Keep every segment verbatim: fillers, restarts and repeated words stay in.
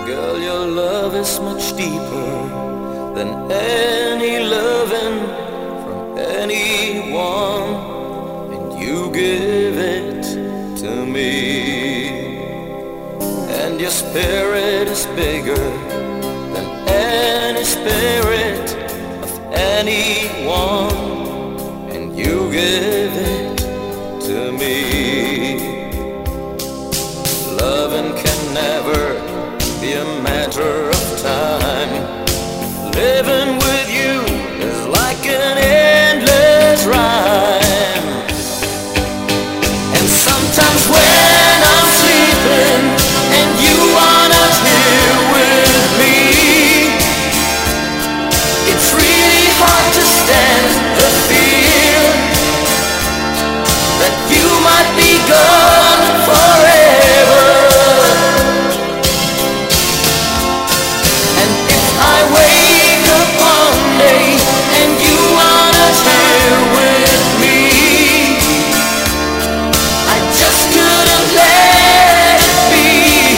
Girl, your love is much deeper than any loving from anyone, and you give it to me. And your spirit is bigger than any spirit of anyone, and you give it to me. Loving can never be a matter of time. Living with you is like an endless rhyme. And sometimes when I'm sleeping and you are not here with me, it's really hard to stand the fear that you might be gone forever. And if I wake up one day and you are not here with me, I just couldn't let it be.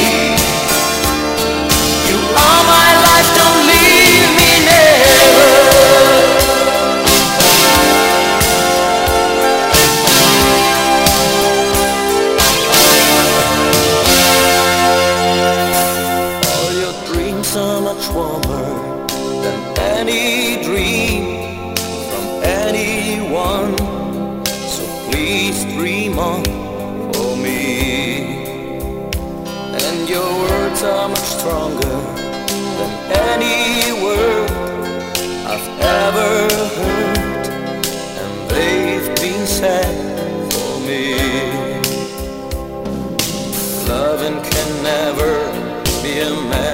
You are my life, don't leave me never. All your dreams are much warmer than any dream from anyone, so please dream on for me. And your words are much stronger than any word I've ever heard, and they've been said for me. Loving can never be a man